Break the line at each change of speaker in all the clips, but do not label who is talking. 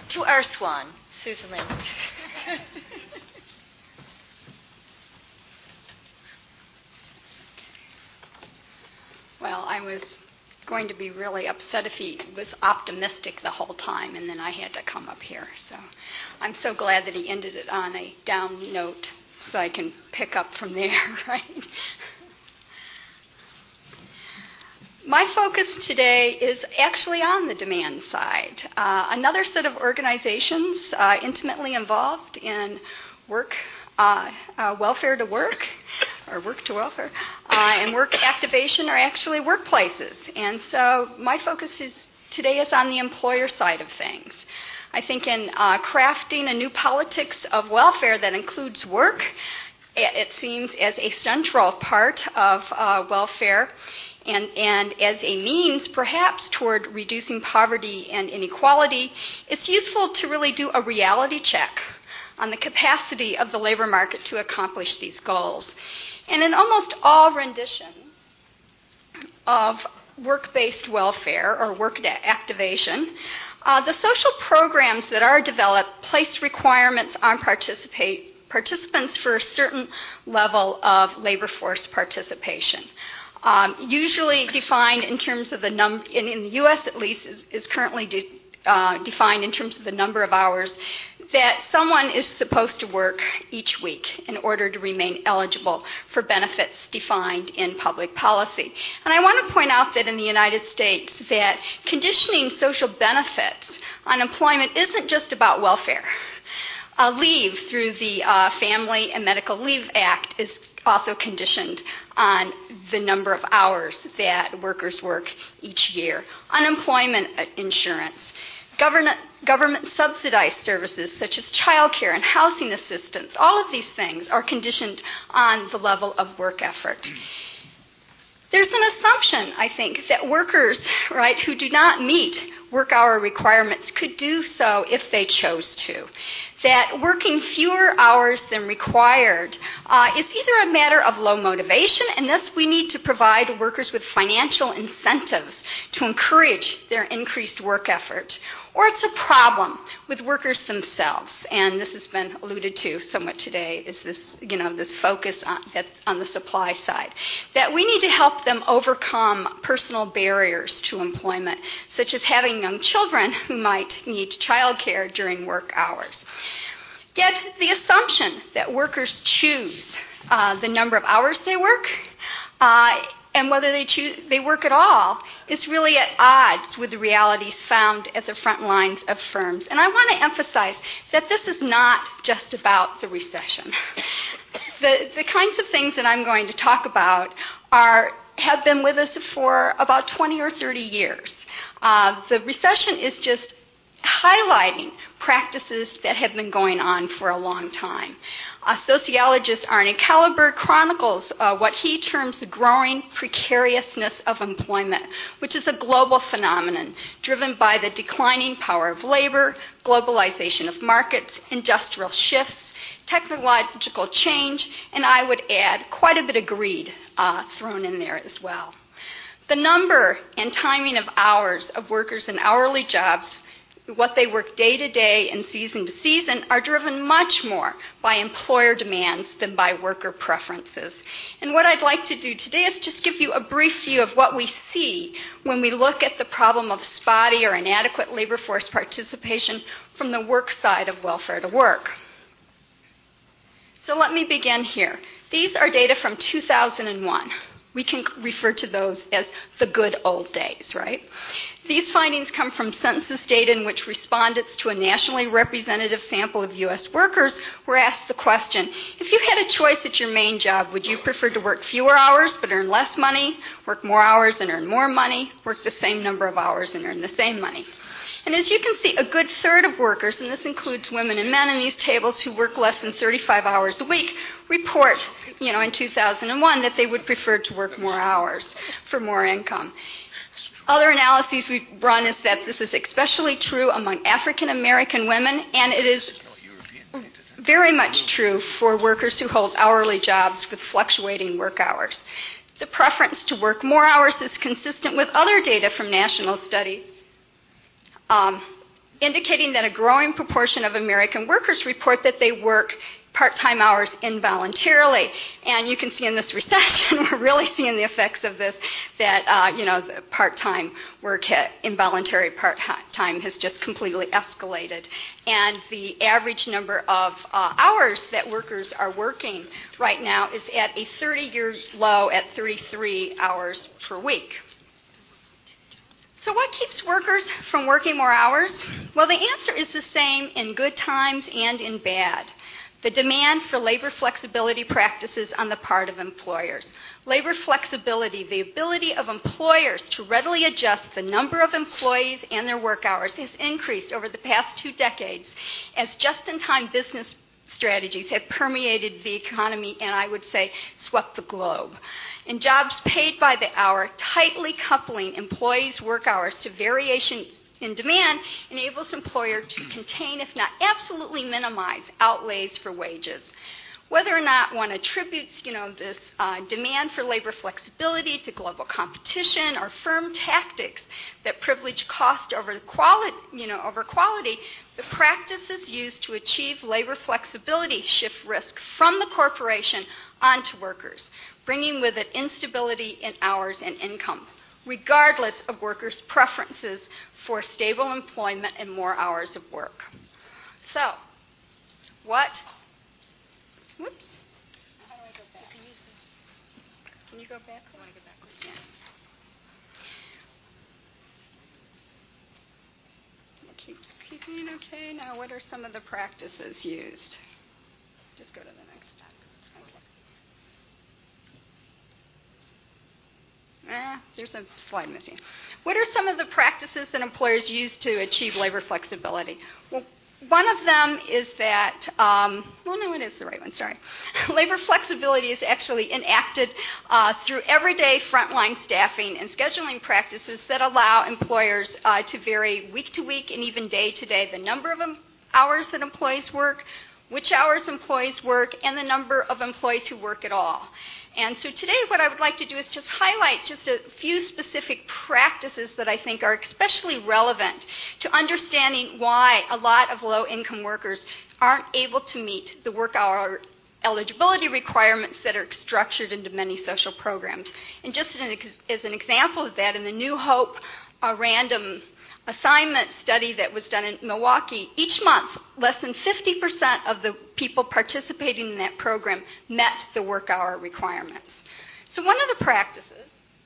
To our swan, Susan Lynn.
Well, I was going to be really upset if he was optimistic the whole time, and then I had to come up here. So I'm so glad that he ended it on a down note so I can pick up from there, right? My focus today is actually on the demand side. Another set of organizations intimately involved in work, welfare to work, or work to welfare, and work activation are actually workplaces. And so my focus today is on the employer side of things. I think in crafting a new politics of welfare that includes work, it seems as a central part of welfare, and as a means, perhaps, toward reducing poverty and inequality, it's useful to really do a reality check on the capacity of the labor market to accomplish these goals. And in almost all renditions of work-based welfare or work activation, the social programs that are developed place requirements on participants for a certain level of labor force participation. Usually defined in terms of the number, in the U.S. at least, is currently defined in terms of the number of hours that someone is supposed to work each week in order to remain eligible for benefits defined in public policy. And I want to point out that in the United States that conditioning social benefits on employment isn't just about welfare. Leave through the Family and Medical Leave Act is also conditioned on the number of hours that workers work each year. Unemployment insurance, government subsidized services such as childcare and housing assistance, all of these things are conditioned on the level of work effort. There's an assumption, I think, that workers, right, who do not meet work hour requirements could do so if they chose to. That working fewer hours than required is either a matter of low motivation, and thus we need to provide workers with financial incentives to encourage their increased work effort, or it's a problem with workers themselves. And this has been alluded to somewhat today, is this, this focus on the supply side. That we need to help them overcome personal barriers to employment, such as having young children who might need childcare during work hours. Yet the assumption that workers choose the number of hours they work and whether they work at all is really at odds with the realities found at the front lines of firms. And I want to emphasize that this is not just about the recession. The kinds of things that I'm going to talk about have been with us for about 20 or 30 years. The recession is just highlighting practices that have been going on for a long time. Sociologist Arne Kalleberg chronicles what he terms the growing precariousness of employment, which is a global phenomenon driven by the declining power of labor, globalization of markets, industrial shifts, technological change, and I would add quite a bit of greed thrown in there as well. The number and timing of hours of workers in hourly jobs, what they work day to day and season to season, are driven much more by employer demands than by worker preferences. And what I'd like to do today is just give you a brief view of what we see when we look at the problem of spotty or inadequate labor force participation from the work side of welfare to work. So let me begin here. These are data from 2001. We can refer to those as the good old days, right? These findings come from census data in which respondents to a nationally representative sample of U.S. workers were asked the question, if you had a choice at your main job, would you prefer to work fewer hours but earn less money, work more hours and earn more money, work the same number of hours and earn the same money? And as you can see, a good third of workers, and this includes women and men in these tables who work less than 35 hours a week, report, in 2001 that they would prefer to work more hours for more income. Other analyses we've run is that this is especially true among African American women, and it is very much true for workers who hold hourly jobs with fluctuating work hours. The preference to work more hours is consistent with other data from national studies indicating that a growing proportion of American workers report that they work part-time hours involuntarily. And you can see in this recession, we're really seeing the effects of this, that, the part-time work, involuntary part-time has just completely escalated. And the average number of hours that workers are working right now is at a 30-year low at 33 hours per week. So what keeps workers from working more hours? Well, the answer is the same in good times and in bad. The demand for labor flexibility practices on the part of employers. Labor flexibility, the ability of employers to readily adjust the number of employees and their work hours, has increased over the past 2 decades as just-in-time business strategies have permeated the economy and, I would say, swept the globe. In jobs paid by the hour, tightly coupling employees' work hours to variations in demand enables employer to contain, if not absolutely minimize, outlays for wages. Whether or not one attributes, this demand for labor flexibility to global competition or firm tactics that privilege cost over quality, the practices used to achieve labor flexibility shift risk from the corporation onto workers, bringing with it instability in hours and income, regardless of workers' preferences for stable employment and more hours of work. So, whoops. How do I go back? You can use this. Can you go back? I want to go backwards. Yeah. Keeps keeping okay. Now, what are some of the practices used? Just go to the next step. Okay. There's a slide missing. What are some of the practices that employers use to achieve labor flexibility? Well, one of them is that, it is the right one, sorry. Labor flexibility is actually enacted through everyday frontline staffing and scheduling practices that allow employers to vary week to week and even day to day the number of hours that employees work, which hours employees work, and the number of employees who work at all. And so today what I would like to do is just highlight just a few specific practices that I think are especially relevant to understanding why a lot of low-income workers aren't able to meet the work hour eligibility requirements that are structured into many social programs. And just as an example of that, in the New Hope random assignment study that was done in Milwaukee, each month, less than 50% of the people participating in that program met the work hour requirements. So one of the practices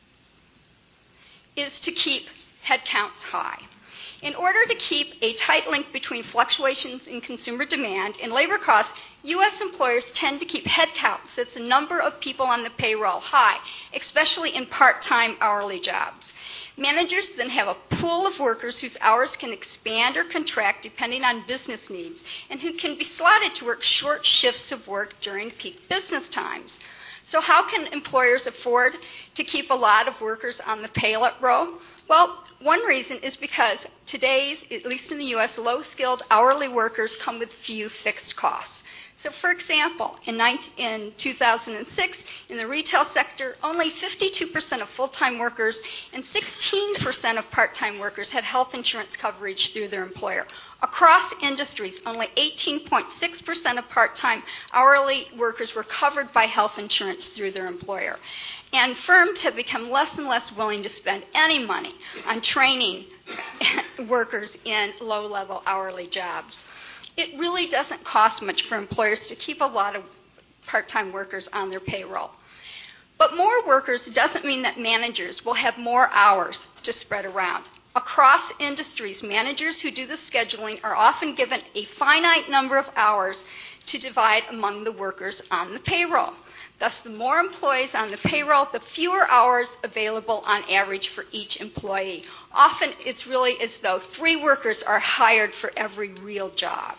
is to keep headcounts high. In order to keep a tight link between fluctuations in consumer demand and labor costs, U.S. employers tend to keep headcounts, that's the number of people on the payroll, high, especially in part-time hourly jobs. Managers then have a pool of workers whose hours can expand or contract depending on business needs and who can be slotted to work short shifts of work during peak business times. So how can employers afford to keep a lot of workers on the payroll? Well, one reason is because today's, at least in the U.S., low-skilled hourly workers come with few fixed costs. So, for example, in 2006, in the retail sector, only 52% of full-time workers and 16% of part-time workers had health insurance coverage through their employer. Across industries, only 18.6% of part-time hourly workers were covered by health insurance through their employer. And firms have become less and less willing to spend any money on training workers in low-level hourly jobs. It really doesn't cost much for employers to keep a lot of part-time workers on their payroll. But more workers doesn't mean that managers will have more hours to spread around. Across industries, managers who do the scheduling are often given a finite number of hours to divide among the workers on the payroll. Thus, the more employees on the payroll, the fewer hours available on average for each employee. Often, it's really as though 3 workers are hired for every real job.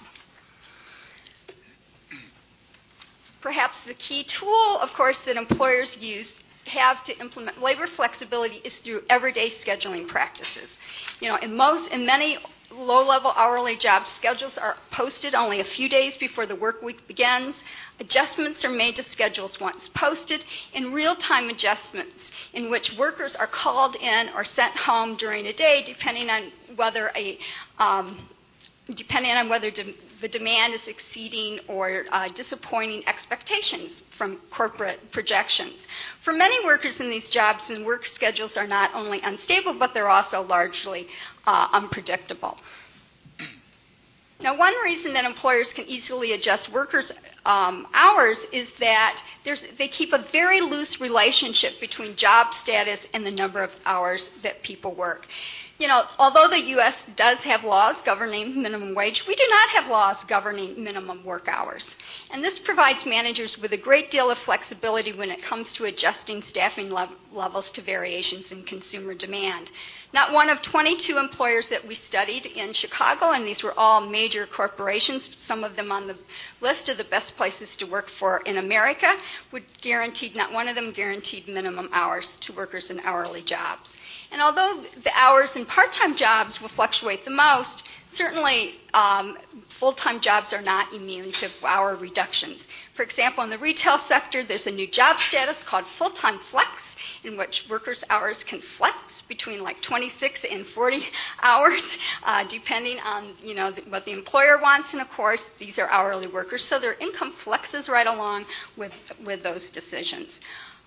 Perhaps the key tool, of course, that employers have to implement labor flexibility is through everyday scheduling practices. In many low-level hourly jobs, schedules are posted only a few days before the work week begins. Adjustments are made to schedules once posted, and real-time adjustments in which workers are called in or sent home during a day, depending on whether a depending on whether the demand is exceeding or disappointing expectations from corporate projections. For many workers in these jobs, the work schedules are not only unstable, but they're also largely unpredictable. Now, one reason that employers can easily adjust workers' hours is that they keep a very loose relationship between job status and the number of hours that people work. You know, although the U.S. does have laws governing minimum wage, we do not have laws governing minimum work hours. And this provides managers with a great deal of flexibility when it comes to adjusting staffing levels to variations in consumer demand. Not one of 22 employers that we studied in Chicago, and these were all major corporations, some of them on the list of the best places to work for in America, not one of them guaranteed minimum hours to workers in hourly jobs. And although the hours in part-time jobs will fluctuate the most, certainly full-time jobs are not immune to hour reductions. For example, in the retail sector, there's a new job status called full-time flex, in which workers' hours can flex between like 26 and 40 hours, depending on what the employer wants. And of course, these are hourly workers, so their income flexes right along with those decisions.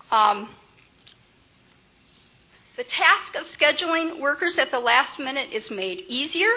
The task of scheduling workers at the last minute is made easier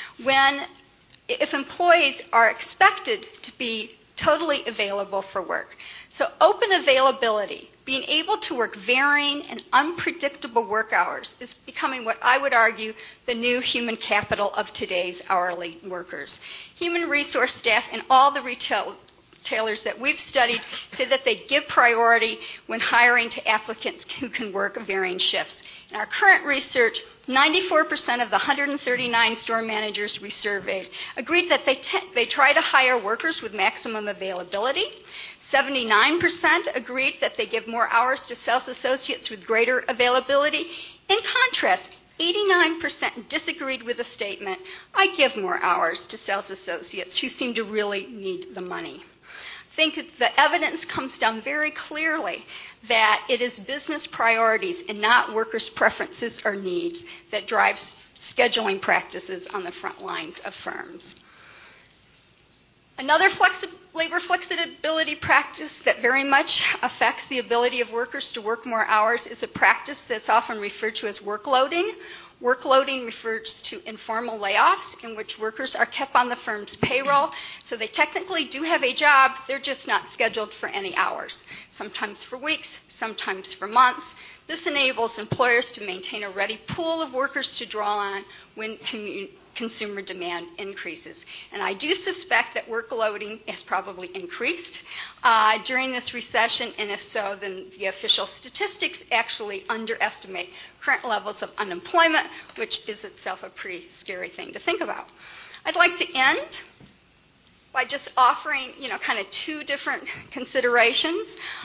if employees are expected to be totally available for work. So open availability, being able to work varying and unpredictable work hours, is becoming what I would argue the new human capital of today's hourly workers. Human resource staff in all the retailers that we've studied say that they give priority when hiring to applicants who can work varying shifts. In our current research, 94% of the 139 store managers we surveyed agreed that they try to hire workers with maximum availability. 79% agreed that they give more hours to sales associates with greater availability. In contrast, 89% disagreed with the statement, "I give more hours to sales associates who seem to really need the money." I think the evidence comes down very clearly that it is business priorities and not workers' preferences or needs that drives scheduling practices on the front lines of firms. Another labor flexibility practice that very much affects the ability of workers to work more hours is a practice that's often referred to as workloading. Workloading refers to informal layoffs in which workers are kept on the firm's payroll, so they technically do have a job, they're just not scheduled for any hours, sometimes for weeks, sometimes for months. This enables employers to maintain a ready pool of workers to draw on when consumer demand increases. And I do suspect that workloading has probably increased during this recession, and if so, then the official statistics actually underestimate current levels of unemployment, which is itself a pretty scary thing to think about. I'd like to end by just offering, kind of two different considerations.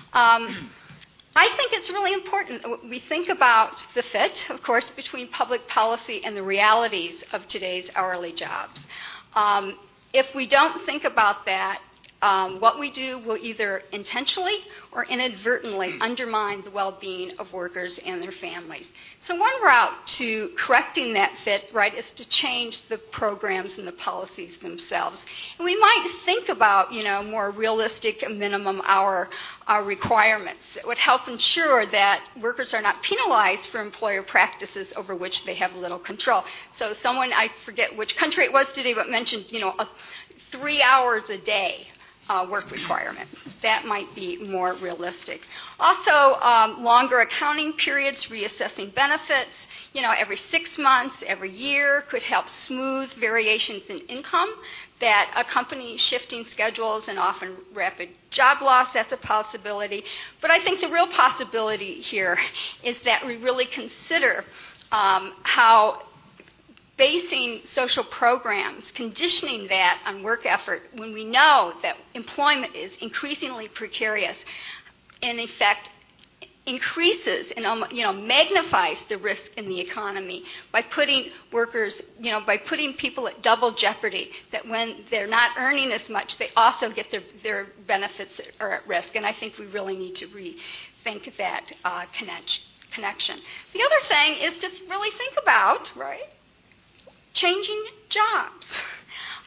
I think it's really important we think about the fit, of course, between public policy and the realities of today's hourly jobs. If we don't think about that, what we do will either intentionally or inadvertently undermine the well-being of workers and their families. So one route to correcting that fit, right, is to change the programs and the policies themselves. And we might think about, more realistic minimum hour requirements that would help ensure that workers are not penalized for employer practices over which they have little control. So someone, I forget which country it was today, but mentioned, 3 hours a day work requirement. That might be more realistic. Also, longer accounting periods, reassessing benefits, every 6 months, every year could help smooth variations in income that accompany shifting schedules and often rapid job loss. That's a possibility. But I think the real possibility here is that we really consider how basing social programs, conditioning that on work effort when we know that employment is increasingly precarious, in effect increases and magnifies the risk in the economy by putting workers, by putting people at double jeopardy, that when they're not earning as much, they also get their benefits are at risk. And I think we really need to rethink that connection. The other thing is to really think about, right, changing jobs.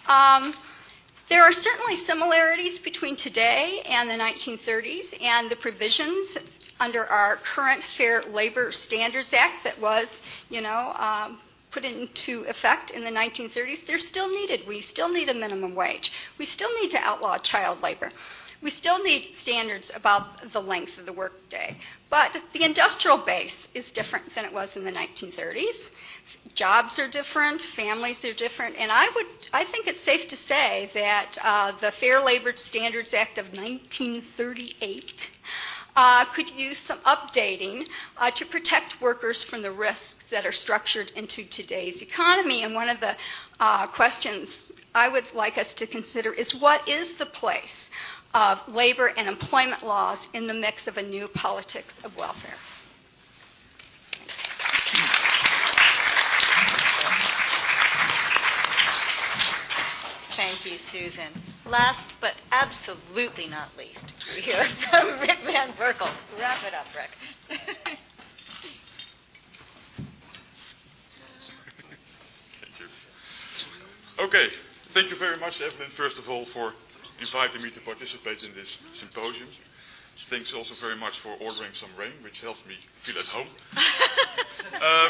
There are certainly similarities between today and the 1930s and the provisions under our current Fair Labor Standards Act that was, put into effect in the 1930s. They're still needed. We still need a minimum wage. We still need to outlaw child labor. We still need standards about the length of the workday. But the industrial base is different than it was in the 1930s. Jobs are different, families are different, and I think it's safe to say that the Fair Labor Standards Act of 1938 could use some updating to protect workers from the risks that are structured into today's economy. And one of the questions I would like us to consider is, what is the place of labor and employment laws in the mix of a new politics of welfare?
Thank you, Susan. Last but absolutely not least, we hear from Rick Van Berkel. Wrap it up, Rick.
Thank you. Okay, thank you very much, Evelyn, first of all, for inviting me to participate in this symposium. Thanks also very much for ordering some rain, which helps me feel at home.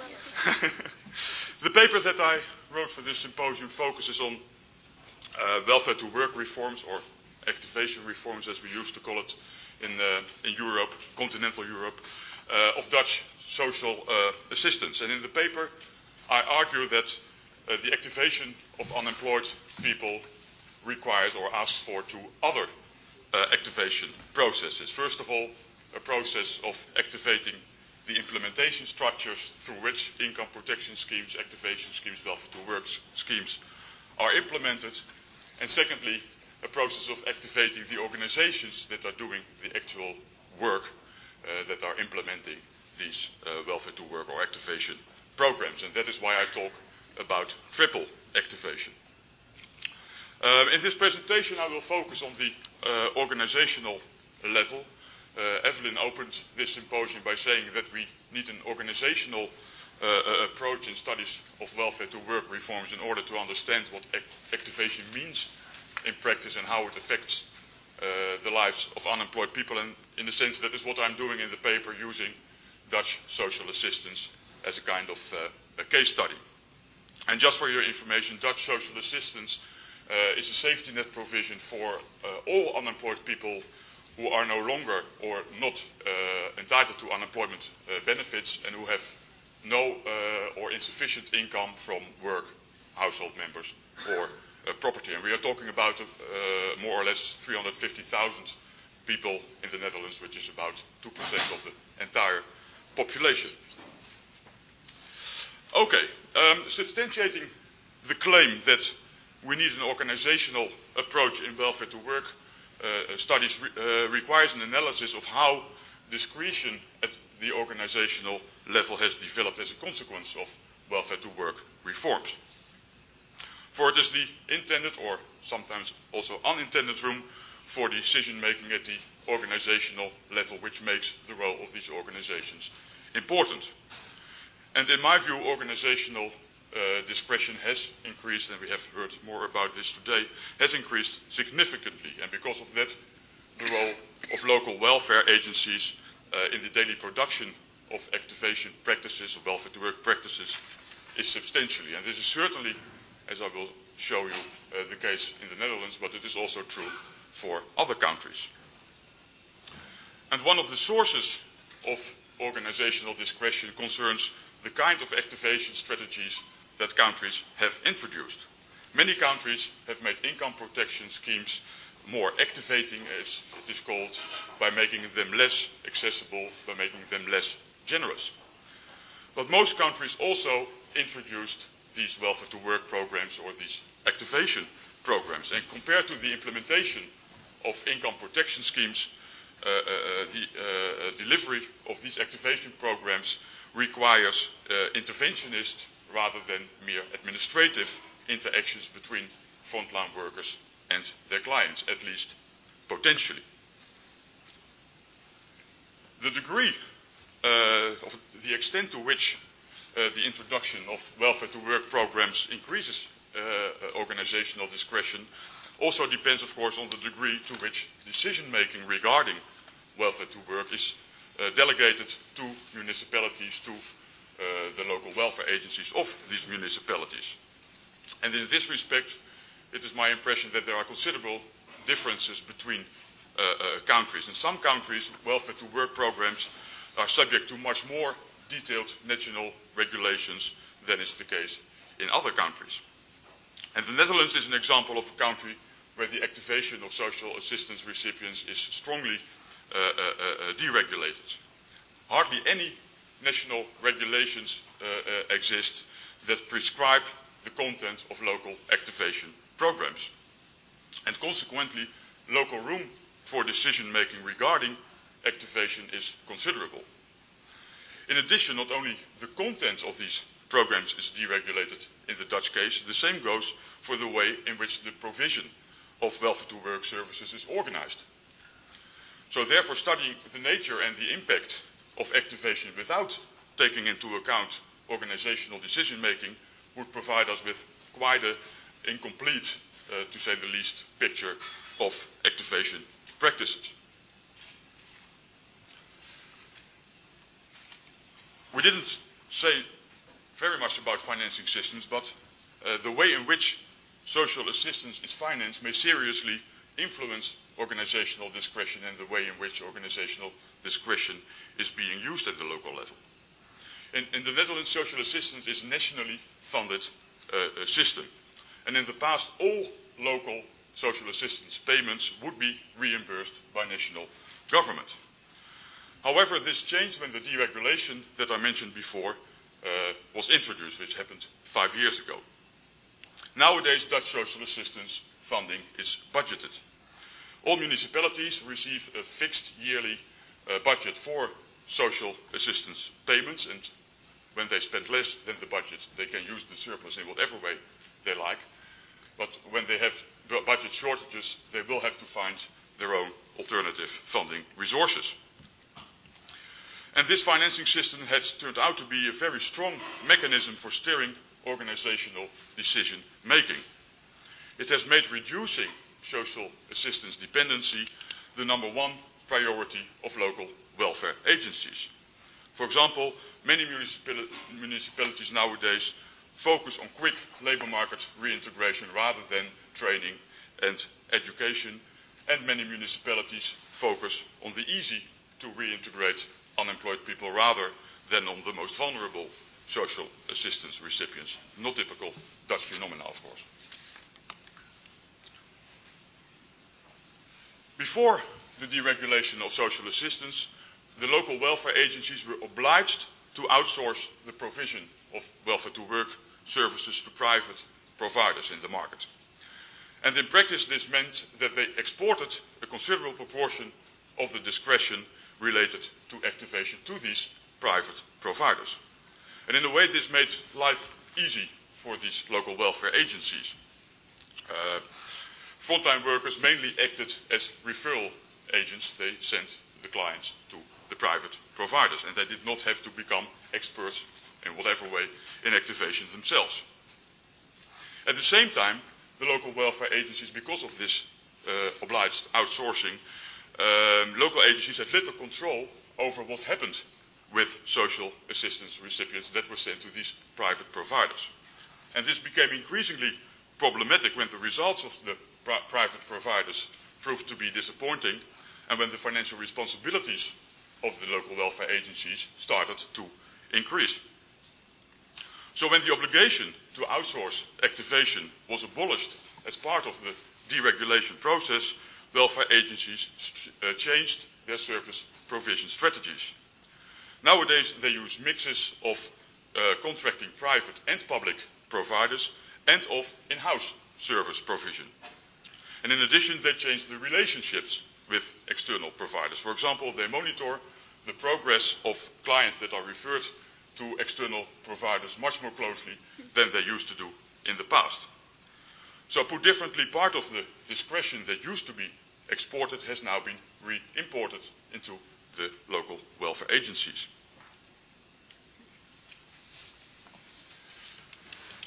The paper that I wrote for this symposium focuses on welfare to work reforms, or activation reforms as we used to call it in Europe, continental Europe, of Dutch social assistance. And in the paper I argue that the activation of unemployed people requires or asks for two other activation processes. First of all, a process of activating the implementation structures through which income protection schemes, activation schemes, welfare to work schemes are implemented. And secondly, a process of activating the organizations that are doing the actual work that are implementing these welfare to work or activation programs. And that is why I talk about triple activation. In this presentation, I will focus on the organizational level. Evelyn opened this symposium by saying that we need an organizational approach in studies of welfare to work reforms in order to understand what activation means in practice and how it affects the lives of unemployed people. And in a sense, that is what I'm doing in the paper, using Dutch social assistance as a kind of a case study. And just for your information, Dutch social assistance is a safety net provision for all unemployed people who are no longer or not entitled to unemployment benefits and who have no or insufficient income from work, household members, or property. And we are talking about more or less 350,000 people in the Netherlands, which is about 2% of the entire population. Okay, substantiating the claim that we need an organizational approach in welfare to work studies requires an analysis of how discretion at the organizational level has developed as a consequence of welfare to work reforms. For it is the intended or sometimes also unintended room for decision making at the organizational level which makes the role of these organizations important. And in my view, organizational discretion has increased, and we have heard more about this today, has increased significantly. And because of that, the role of local welfare agencies in the daily production of activation practices, of welfare to work practices, is substantially. And this is certainly, as I will show you, the case in the Netherlands, but it is also true for other countries. And one of the sources of organizational discretion concerns the kind of activation strategies that countries have introduced. Many countries have made income protection schemes more activating, as it is called, by making them less accessible, by making them less generous. But most countries also introduced these welfare to work programs or these activation programs. And compared to the implementation of income protection schemes, the delivery of these activation programs requires interventionist rather than mere administrative interactions between frontline workers and their clients, at least potentially. The degree of the extent to which the introduction of welfare to work programs increases organizational discretion also depends, of course, on the degree to which decision-making regarding welfare to work is delegated to municipalities, to the local welfare agencies of these municipalities. And in this respect, it is my impression that there are considerable differences between countries. In some countries, welfare to work programs are subject to much more detailed national regulations than is the case in other countries. And the Netherlands is an example of a country where the activation of social assistance recipients is strongly deregulated. Hardly any national regulations exist that prescribe the content of local activation programs. And consequently, local room for decision making regarding activation is considerable. In addition, not only the content of these programs is deregulated in the Dutch case, the same goes for the way in which the provision of welfare to work services is organized. So therefore, studying the nature and the impact of activation without taking into account organizational decision making would provide us with quite an incomplete, to say the least, picture of activation practices. We didn't say very much about financing systems, but the way in which social assistance is financed may seriously influence organizational discretion and the way in which organizational discretion is being used at the local level. In the Netherlands, social assistance is a nationally funded system. And in the past, all local social assistance payments would be reimbursed by national government. However, this changed when the deregulation that I mentioned before was introduced, which happened 5 years ago. Nowadays, Dutch social assistance funding is budgeted. All municipalities receive a fixed yearly budget for social assistance payments, and when they spend less than the budget, they can use the surplus in whatever way they like. But when they have budget shortages, they will have to find their own alternative funding resources. And this financing system has turned out to be a very strong mechanism for steering organizational decision making. It has made reducing social assistance dependency the number one priority of local welfare agencies. For example, many municipalities nowadays focus on quick labor market reintegration rather than training and education, and many municipalities focus on the easy to reintegrate unemployed people rather than on the most vulnerable social assistance recipients. Not typical Dutch phenomena, of course. Before the deregulation of social assistance, the local welfare agencies were obliged to outsource the provision of welfare to work services to private providers in the market. And in practice, this meant that they exported a considerable proportion of the discretion related to activation to these private providers. And in a way, this made life easy for these local welfare agencies. Frontline workers mainly acted as referral agents. They sent the clients to the private providers, and they did not have to become experts in whatever way in activation themselves. At the same time, the local welfare agencies, because of this obliged outsourcing, local agencies had little control over what happened with social assistance recipients that were sent to these private providers. And this became increasingly problematic when the results of the private providers proved to be disappointing, and when the financial responsibilities of the local welfare agencies started to increase. So when the obligation to outsource activation was abolished as part of the deregulation process, welfare agencies changed their service provision strategies. Nowadays, they use mixes of contracting private and public providers and of in-house service provision. And in addition, they changed the relationships with external providers. For example, they monitor the progress of clients that are referred to external providers much more closely than they used to do in the past. So put differently, part of the discretion that used to be exported has now been re-imported into the local welfare agencies.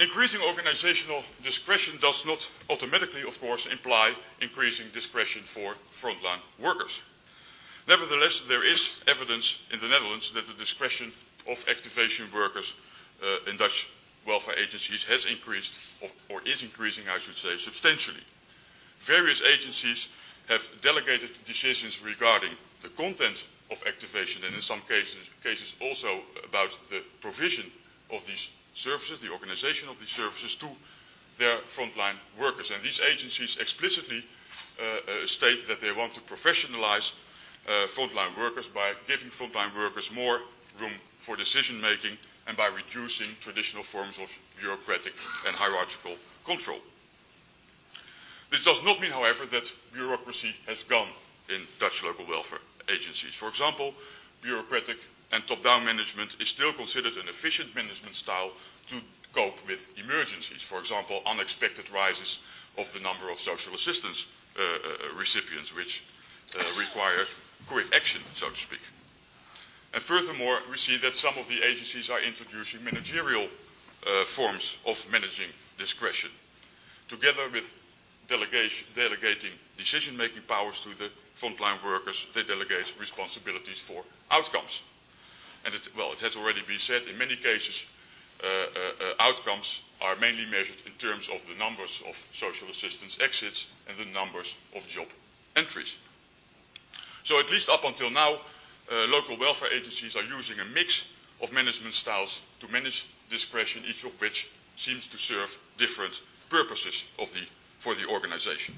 Increasing organizational discretion does not automatically, of course, imply increasing discretion for frontline workers. Nevertheless, there is evidence in the Netherlands that the discretion of activation workers in Dutch welfare agencies has increased, or is increasing, I should say, substantially. Various agencies have delegated decisions regarding the content of activation, and in some cases also about the provision of these services, the organization of these services, to their frontline workers. And these agencies explicitly state that they want to professionalize frontline workers by giving frontline workers more room for decision making and by reducing traditional forms of bureaucratic and hierarchical control. This does not mean, however, that bureaucracy has gone in Dutch local welfare agencies. For example, bureaucratic and top-down management is still considered an efficient management style to cope with emergencies. For example, unexpected rises of the number of social assistance recipients, which require quick action, so to speak. And furthermore, we see that some of the agencies are introducing managerial forms of managing discretion, together with delegating decision-making powers to the frontline workers. They delegate responsibilities for outcomes. And it has already been said, in many cases, outcomes are mainly measured in terms of the numbers of social assistance exits and the numbers of job entries. So at least up until now, local welfare agencies are using a mix of management styles to manage discretion, each of which seems to serve different purposes for the organization.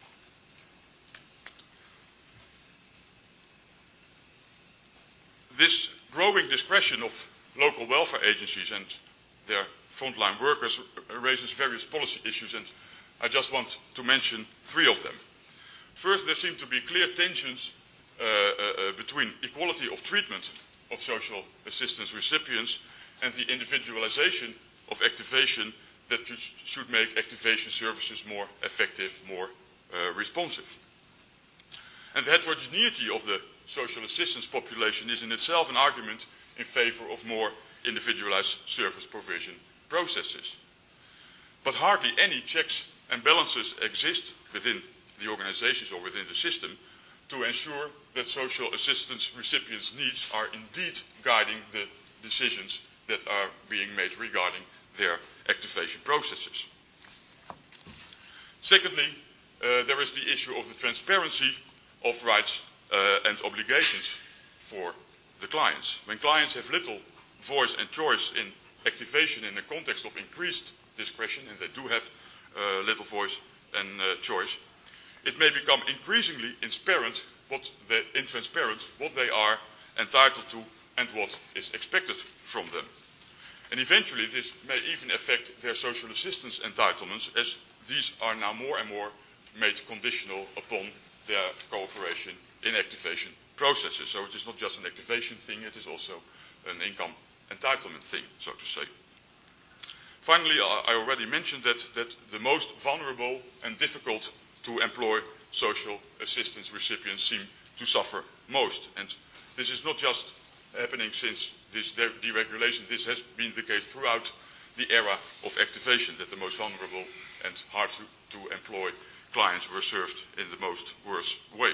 This growing discretion of local welfare agencies and their frontline workers raises various policy issues, and I just want to mention three of them. First, there seem to be clear tensions between equality of treatment of social assistance recipients and the individualization of activation that should make activation services more effective, more responsive. And the heterogeneity of the social assistance population is in itself an argument in favor of more individualized service provision processes. But hardly any checks and balances exist within the organizations or within the system to ensure that social assistance recipients' needs are indeed guiding the decisions that are being made regarding their activation processes. Secondly, there is the issue of the transparency of rights and obligations for the clients. When clients have little voice and choice in activation in the context of increased discretion, and they do have little voice and choice, it may become increasingly intransparent what they are entitled to and what is expected from them. And eventually this may even affect their social assistance entitlements, as these are now more and more made conditional upon their cooperation in activation processes. So it is not just an activation thing, it is also an income entitlement thing, so to say. Finally, I already mentioned that the most vulnerable and difficult to employ social assistance recipients seem to suffer most. And this is not just happening since this deregulation. This has been the case throughout the era of activation, that the most vulnerable and hard to employ clients were served in the most worst way.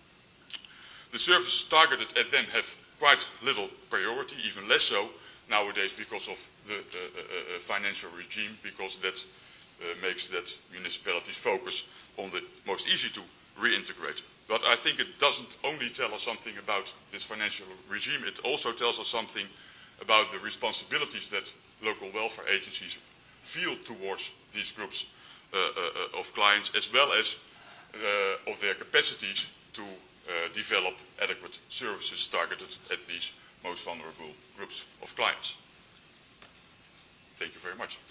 The services targeted at them have quite little priority, even less so nowadays because of the financial regime, because that makes that municipalities focus on the most easy to reintegrate. But I think it doesn't only tell us something about this financial regime, it also tells us something about the responsibilities that local welfare agencies feel towards these groups of clients, as well as of their capacities to develop adequate services targeted at these most vulnerable groups of clients. Thank you very much.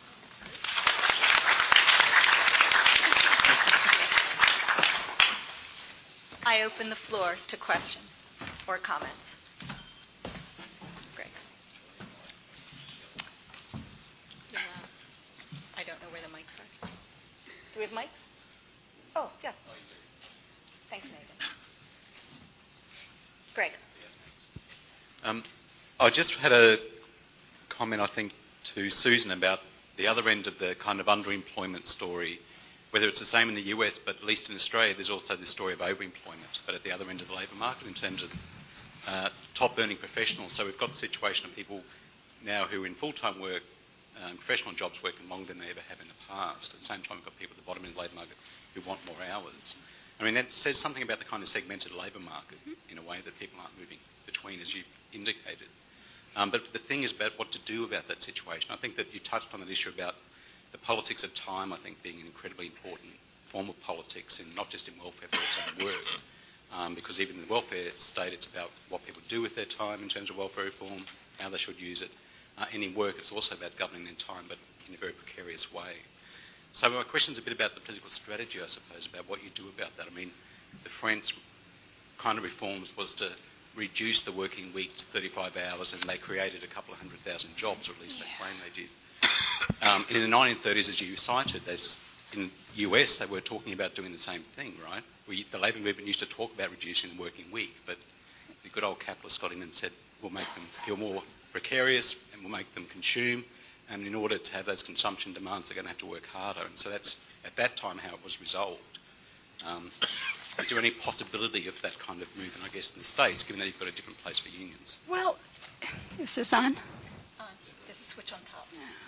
I open the floor to questions or comments. Greg. Yeah. I don't know where the mics are. Do we have mics? Oh, yeah. Thanks, Nathan. Greg.
I just had a comment, I think, to Susan about the other end of the kind of underemployment story, whether it's the same in the US, but at least in Australia, there's also this story of overemployment, but at the other end of the labour market in terms of top earning professionals. So we've got the situation of people now who are in full-time work, professional jobs, working longer than they ever have in the past. At the same time, we've got people at the bottom end of the labour market who want more hours. I mean, that says something about the kind of segmented labour market in a way that people aren't moving between, as you indicated. But the thing is about what to do about that situation. I think that you touched on an issue about the politics of time, I think, being an incredibly important form of politics, in not just in welfare, but also in work. Because even in the welfare state, it's about what people do with their time in terms of welfare reform, how they should use it. And in work, it's also about governing their time, but in a very precarious way. So my question's a bit about the political strategy, I suppose, about what you do about that. I mean, the French kind of reforms was to reduce the working week to 35 hours, and they created a couple of 100,000 jobs, or at least they claim they did. And in the 1930s, as you cited, in the US, they were talking about doing the same thing, right? The labour movement used to talk about reducing the working week, but the good old capitalists got in and said, we'll make them feel more precarious and we'll make them consume, and in order to have those consumption demands, they're going to have to work harder. And so that's, at that time, how it was resolved. Is there any possibility of that kind of movement, I guess, in the States, given that you've got a different place for unions?
Well, is this on?
There's a switch on top.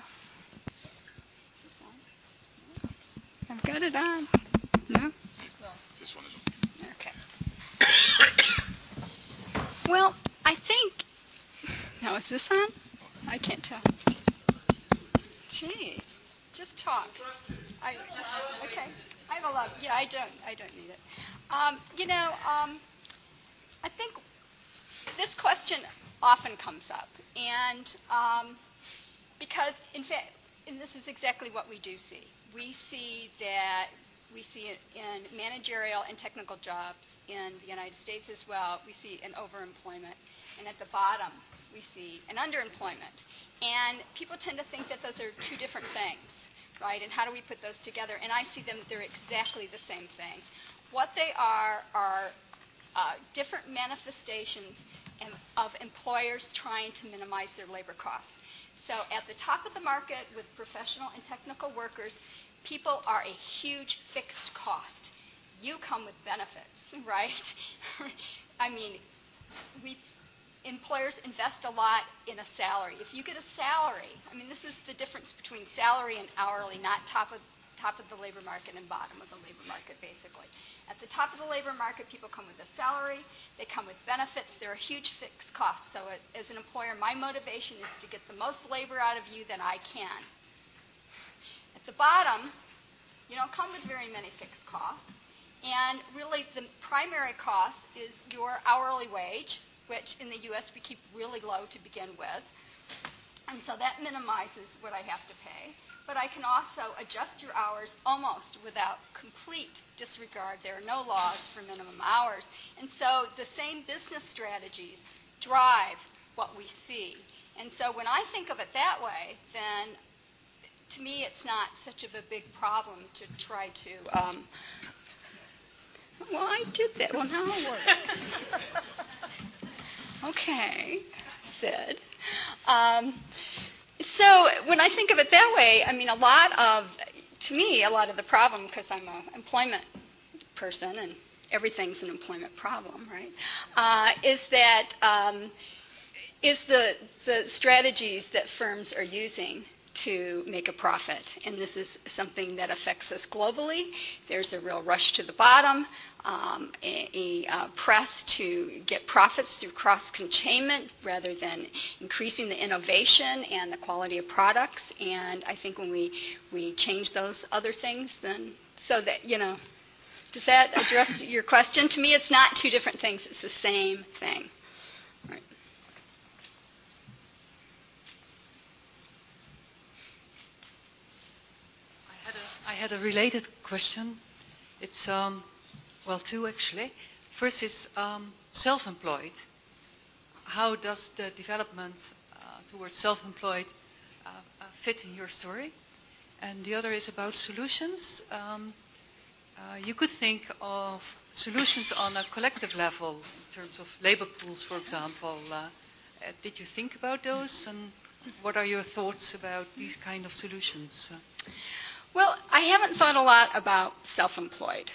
I've got it on. No?
This one is on.
Okay. Well, I think... Now, is this on? I can't tell. Gee, just talk. Okay. I have a lot. Yeah, I don't need it. I think this question often comes up, and because, in fact, and this is exactly what we do see. We see it in managerial and technical jobs in the United States as well. We see an overemployment, and at the bottom, we see an underemployment. And people tend to think that those are two different things, right? And how do we put those together? And I see them, they're exactly the same thing. What they are different manifestations of employers trying to minimize their labor costs. So at the top of the market with professional and technical workers, people are a huge fixed cost. You come with benefits, right? I mean, employers invest a lot in a salary. If you get a salary, I mean, this is the difference between salary and hourly, not top of the labor market and bottom of the labor market, basically. At the top of the labor market, people come with a salary. They come with benefits. They're a huge fixed cost. So as an employer, my motivation is to get the most labor out of you that I can. At the bottom, you don't come with very many fixed costs. And really, the primary cost is your hourly wage, which in the U.S. we keep really low to begin with. And so that minimizes what I have to pay. But I can also adjust your hours almost without complete disregard. There are no laws for minimum hours. And so the same business strategies drive what we see. And so when I think of it that way, then to me it's not such of a big problem to try to... well, I did that. Well, now it works. Okay, said. So when I think of it that way, I mean, a lot of the problem, because I'm an employment person and everything's an employment problem, right, is the strategies that firms are using to make a profit. And this is something that affects us globally. There's a real rush to the bottom, a press to get profits through cross-containment rather than increasing the innovation and the quality of products. And I think when we change those other things, then so that, does that address your question? To me, it's not two different things. It's the same thing. Right.
I had a related question. It's, two actually. First is self-employed. How does the development towards self-employed fit in your story? And the other is about solutions. You could think of solutions on a collective level in terms of labor pools, for example. Did you think about those? And What are your thoughts about these kind of solutions?
Well, I haven't thought a lot about self-employed.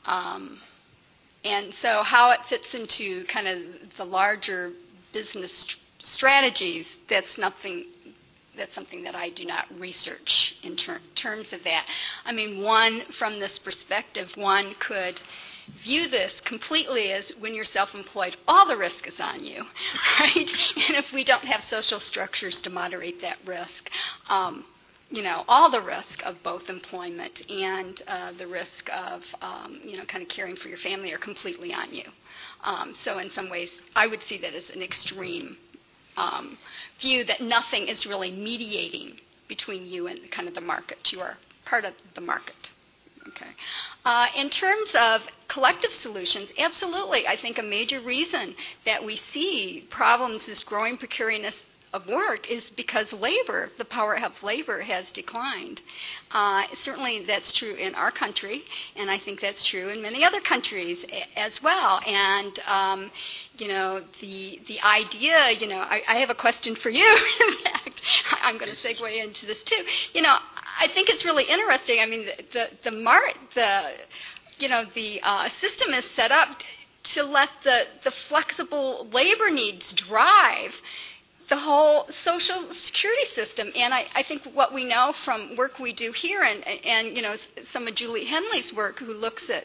And so how it fits into kind of the larger business strategies, that's something that I do not research in terms of that. I mean, from this perspective, one could view this completely as when you're self-employed, all the risk is on you, right? And if we don't have social structures to moderate that risk, all the risk of both employment and the risk of, kind of caring for your family are completely on you. So in some ways, I would see that as an extreme view that nothing is really mediating between you and kind of the market. You are part of the market. Okay. In terms of collective solutions, absolutely. I think a major reason that we see problems is growing precariousness of work is because the power of labor has declined. Certainly that's true in our country, and I think that's true in many other countries as well. And, the idea, I have a question for you, in fact. I'm going to segue into this too. I think it's really interesting. I mean, the system is set up to let the flexible labor needs drive the whole social security system. And I think what we know from work we do here and some of Julie Henley's work, who looks at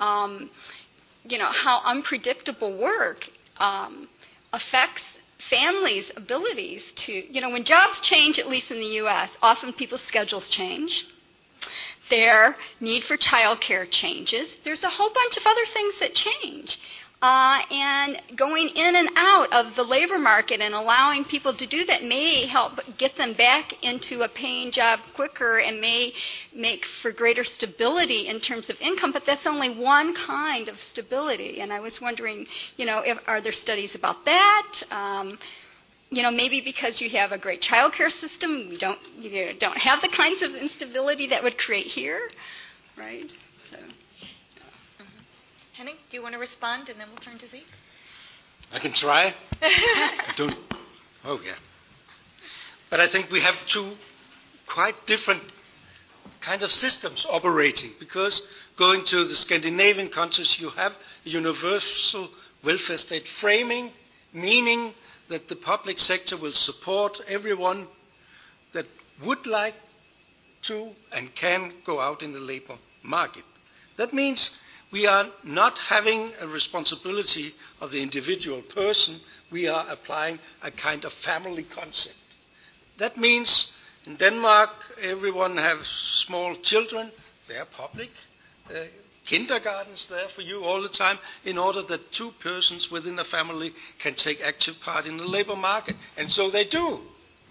how unpredictable work affects families' abilities to, when jobs change, at least in the U.S., often people's schedules change. Their need for childcare changes. There's a whole bunch of other things that change. And going in and out of the labor market and allowing people to do that may help get them back into a paying job quicker and may make for greater stability in terms of income, but that's only one kind of stability. And I was wondering, are there studies about that? Maybe because you have a great childcare system, you don't have the kinds of instability that would create here, right? So.
Henning, do you want to respond, and then we'll turn to Zeke?
I can try. I don't. Oh, yeah. But I think we have two quite different kind of systems operating, because going to the Scandinavian countries, you have a universal welfare state framing, meaning that the public sector will support everyone that would like to and can go out in the labor market. That means we are not having a responsibility of the individual person. We are applying a kind of family concept. That means in Denmark, everyone has small children. They are public. Kindergartens there for you all the time, in order that two persons within a family can take active part in the labor market. And so they do.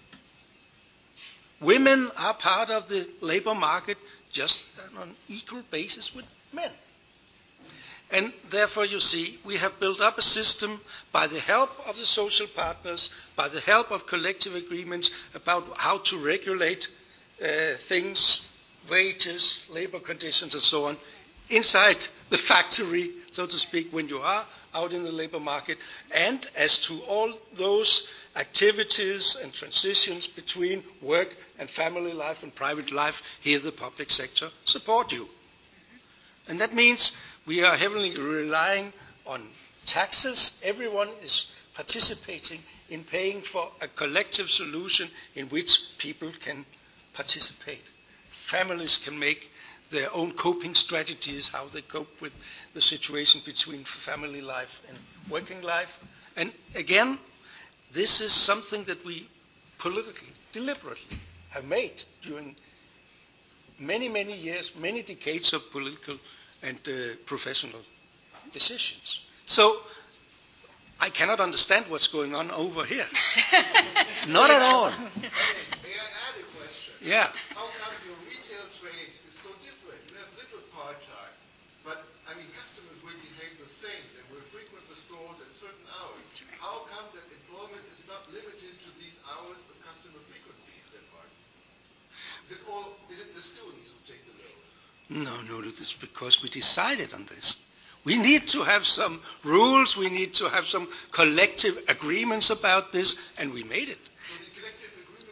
Women are part of the labor market just on an equal basis with men. And therefore, you see, we have built up a system by the help of the social partners, by the help of collective agreements about how to regulate things, wages, labor conditions, and so on, inside the factory, so to speak, when you are out in the labor market. And as to all those activities and transitions between work and family life and private life, here the public sector support you. And that means we are heavily relying on taxes. Everyone is participating in paying for a collective solution in which people can participate. Families can make their own coping strategies, how they cope with the situation between family life and working life. And again, this is something that we politically, deliberately have made during many, many years, many decades of political and professional decisions. So I cannot understand what's going on over here. Not at all.
May I add a question?
Yeah.
How come your retail trade is so different? You have little part-time, but customers will behave the same. They will frequent the stores at certain hours. How come that employment is not limited to these hours of customer frequency in Denmark? Is it the students who take the load?
No, it is because we decided on this. We need to have some rules, we need to have some collective agreements about this, and we made it.
So the collective agreement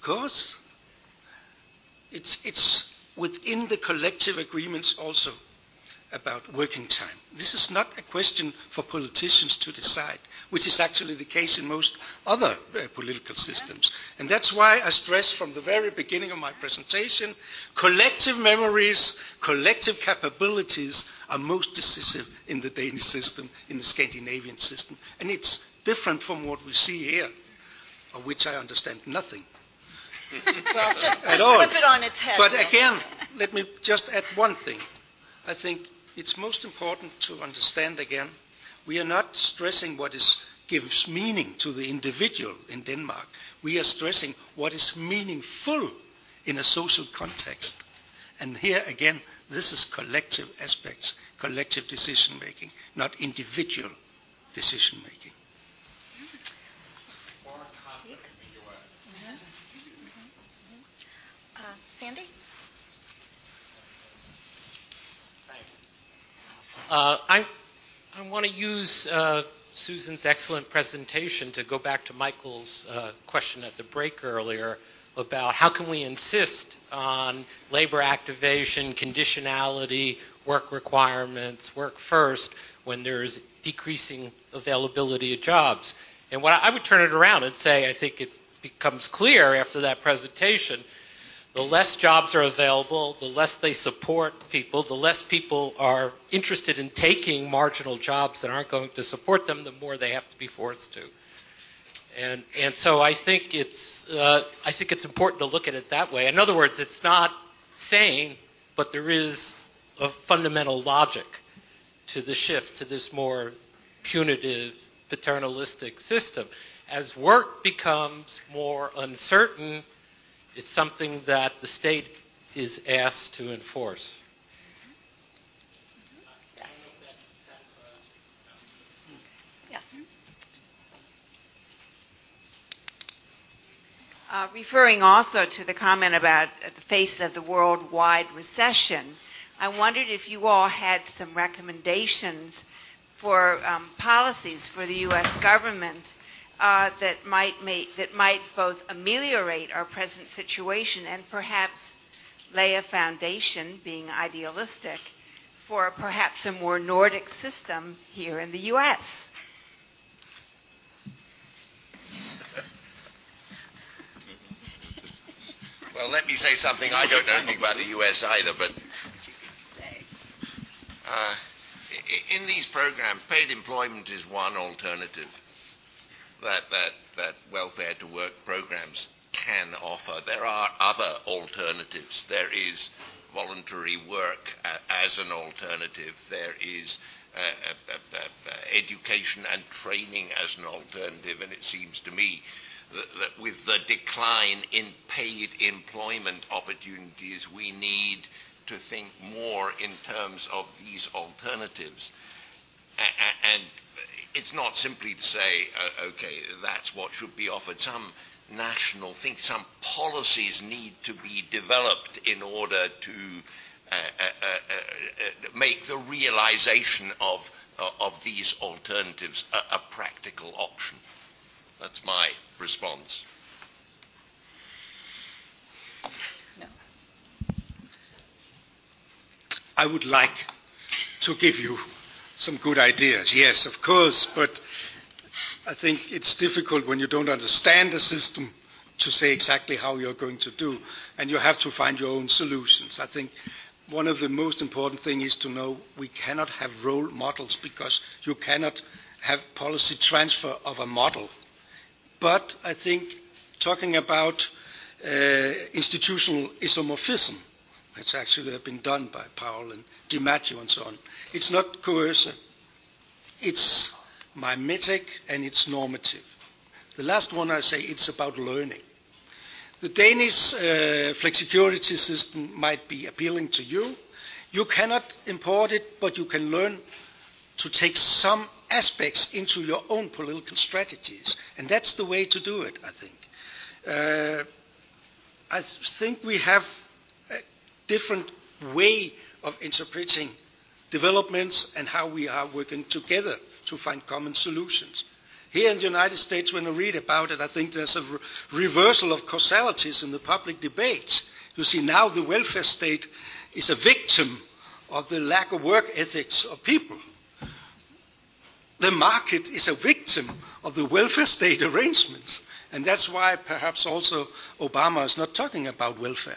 course. It's within the collective agreements also about working time. This is not a question for politicians to decide, which is actually the case in most other political systems. And that's why I stress from the very beginning of my presentation, collective memories, collective capabilities are most decisive in the Danish system, in the Scandinavian system. And it's different from what we see here, of which I understand nothing.
Well, just
at all.
flip it on its head.
But again, let me just add one thing. I think it's most important to understand again, we are not stressing what gives meaning to the individual in Denmark. We are stressing what is meaningful in a social context. And here again, this is collective aspects, collective decision making, not individual decision making.
Sandy?
I want to use Susan's excellent presentation to go back to Michael's question at the break earlier about how can we insist on labor activation, conditionality, work requirements, work first, when there's decreasing availability of jobs. And what I would turn it around and say, I think it becomes clear after that presentation, the less jobs are available, the less they support people, the less people are interested in taking marginal jobs that aren't going to support them, the more they have to be forced to. And so I think it's important to look at it that way. In other words, it's not sane, but there is a fundamental logic to the shift to this more punitive, paternalistic system. As work becomes more uncertain, it's something that the state is asked to enforce.
Referring also to the comment about the face of the worldwide recession, I wondered if you all had some recommendations for policies for the U.S. government that might both ameliorate our present situation and perhaps lay a foundation, being idealistic, for perhaps a more Nordic system here in the U.S.
Well, let me say something. I don't know anything about the U.S. either, but in these programs, paid employment is one alternative that welfare to work programs can offer. There are other alternatives. There is voluntary work as an alternative. There is education and training as an alternative, and it seems to me that with the decline in paid employment opportunities, we need to think more in terms of these alternatives. And it's not simply to say, okay, that's what should be offered. Some national thing, some policies need to be developed in order to make the realization of these alternatives a practical option. That's my response.
No.
I would like to give you some good ideas. Yes, of course, but I think it's difficult when you don't understand the system to say exactly how you're going to do, and you have to find your own solutions. I think one of the most important things is to know we cannot have role models because you cannot have policy transfer of a model. But I think talking about institutional isomorphism, it's actually been done by Powell and DiMaggio and so on. It's not coercive. It's mimetic and it's normative. The last one I say, it's about learning. The Danish flexicurity system might be appealing to you. You cannot import it, but you can learn to take some aspects into your own political strategies. And that's the way to do it, I think. I think we have a different way of interpreting developments and how we are working together to find common solutions. Here in the United States, when I read about it, I think there's a reversal of causalities in the public debates. You see, now the welfare state is a victim of the lack of work ethics of people. The market is a victim of the welfare state arrangements. And that's why perhaps also Obama is not talking about welfare.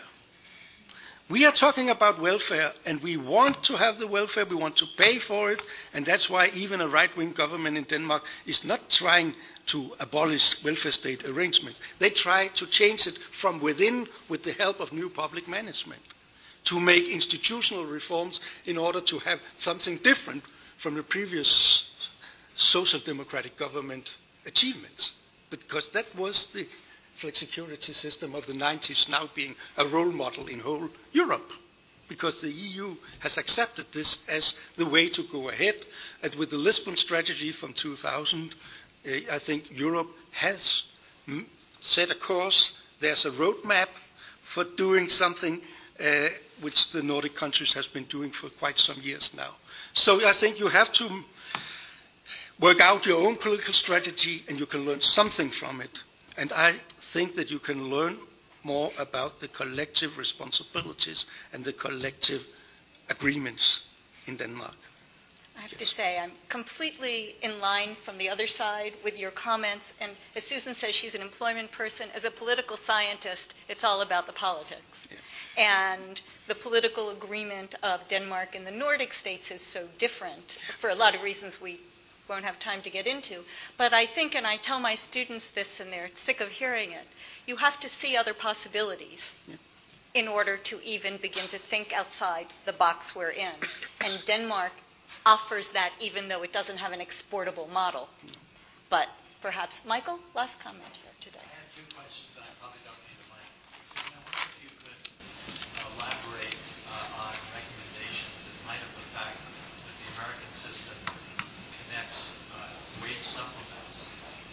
We are talking about welfare, and we want to have the welfare, we want to pay for it, and that's why even a right-wing government in Denmark is not trying to abolish welfare state arrangements. They try to change it from within with the help of new public management, to make institutional reforms in order to have something different from the previous social democratic government achievements. Because that was the flexicurity system of the 90s now being a role model in whole Europe, because the EU has accepted this as the way to go ahead. And with the Lisbon strategy from 2000, I think Europe has set a course. There's a roadmap for doing something which the Nordic countries has been doing for quite some years now. So I think you have to work out your own political strategy, and you can learn something from it. And I think that you can learn more about the collective responsibilities and the collective agreements in Denmark.
I have to say, I'm completely in line from the other side with your comments. And as Susan says, she's an employment person. As a political scientist, it's all about the politics. Yeah. And the political agreement of Denmark and the Nordic states is so different for a lot of reasons we won't have time to get into. But I think, and I tell my students this and they're sick of hearing it, you have to see other possibilities in order to even begin to think outside the box we're in. And Denmark offers that even though it doesn't have an exportable model. But perhaps, Michael, last comment here today.
I have two questions. I probably don't need a mic. I wonder if you could elaborate on recommendations in light of the fact that the American system connects wage supplements,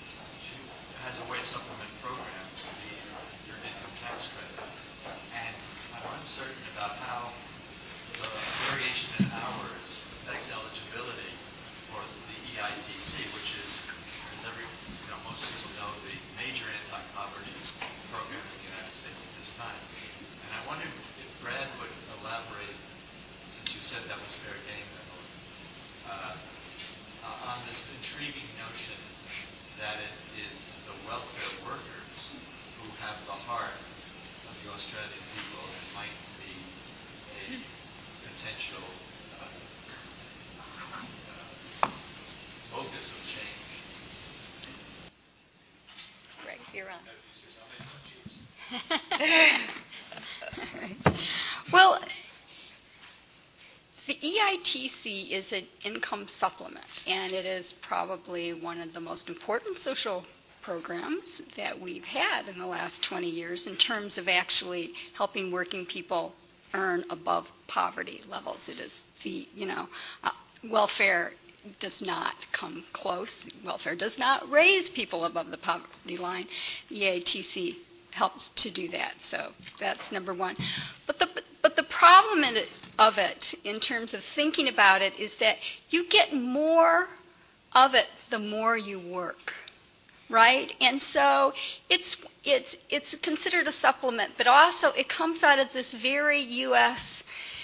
has a wage supplement program to the Earned Income Tax Credit. And I'm uncertain about how the variation in hours affects eligibility for the EITC, which is, as most people know, the major anti-poverty program in the United States at this time. And I wonder if Brad would elaborate, since you said that was fair game, on this intriguing notion that it is the welfare workers who have the heart of the Australian people and might be a potential focus of change.
Greg, you're on.
Well, the EITC is an income supplement, and it is probably one of the most important social programs that we've had in the last 20 years in terms of actually helping working people earn above poverty levels. It is welfare does not come close. Welfare does not raise people above the poverty line. The EITC helps to do that. So that's number one. But the problem of it, in terms of thinking about it, is that you get more of it the more you work, right? And so it's considered a supplement, but also it comes out of this very U.S.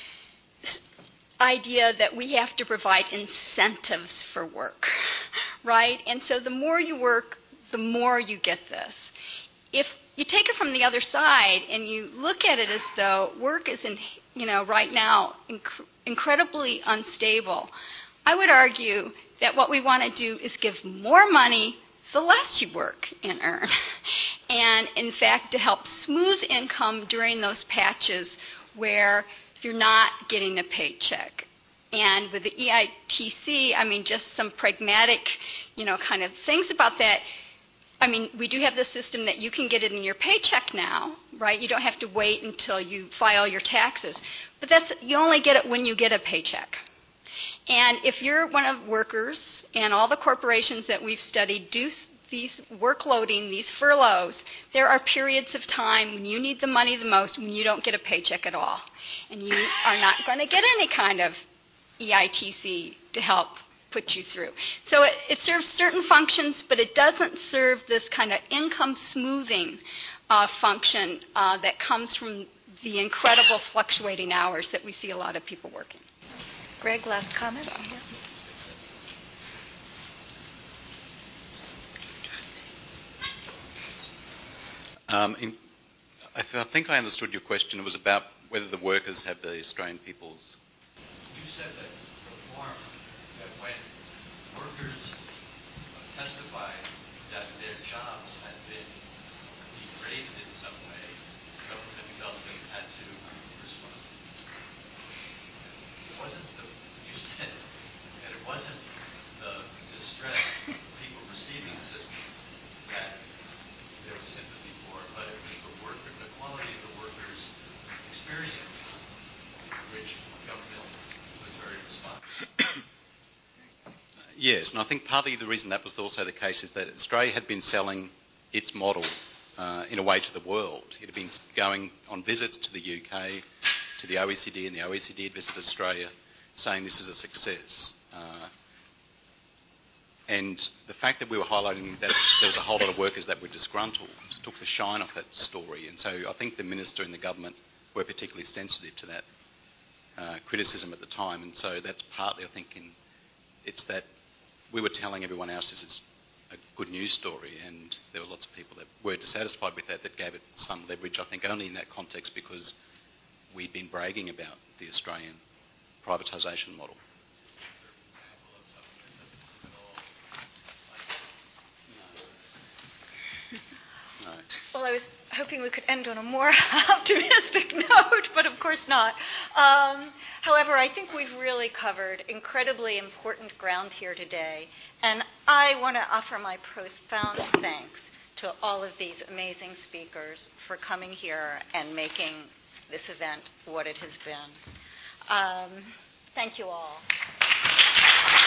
idea that we have to provide incentives for work, right? And so the more you work, the more you get this. If you take it from the other side and you look at it as though work is, right now incredibly unstable, I would argue that what we want to do is give more money the less you work and earn. And in fact, to help smooth income during those patches where you're not getting a paycheck. And with the EITC, just some pragmatic, kind of things about that. We do have the system that you can get it in your paycheck now, right? You don't have to wait until you file your taxes. But you only get it when you get a paycheck. And if you're one of workers, and all the corporations that we've studied do these workloading, these furloughs, there are periods of time when you need the money the most when you don't get a paycheck at all. And you are not going to get any kind of EITC to help put you through. So it serves certain functions, but it doesn't serve this kind of income smoothing function that comes from the incredible fluctuating hours that we see a lot of people working.
Greg, last comment?
I think I understood your question. It was about whether the workers have the Australian people's.
You said that reform, that when workers testified that their jobs had been degraded in some way, the government felt that it had to respond. You said that it wasn't the distress of people receiving assistance that there was sympathy for, but it was the quality of the workers' experience, which government was very responsive.
Yes, and I think partly the reason that was also the case is that Australia had been selling its model in a way to the world. It had been going on visits to the UK, to the OECD, and the OECD had visited Australia, saying this is a success. And the fact that we were highlighting that there was a whole lot of workers that were disgruntled took the shine off that story. And so I think the minister and the government were particularly sensitive to that criticism at the time. And so that's partly, I think, it's that we were telling everyone else this is a good news story, and there were lots of people that were dissatisfied with that gave it some leverage, I think, only in that context because we'd been bragging about the Australian privatisation model. No.
Well, I was hoping we could end on a more optimistic note, but of course not. However, I think we've really covered incredibly important ground here today, and I want to offer my profound thanks to all of these amazing speakers for coming here and making this event what it has been. Thank you all.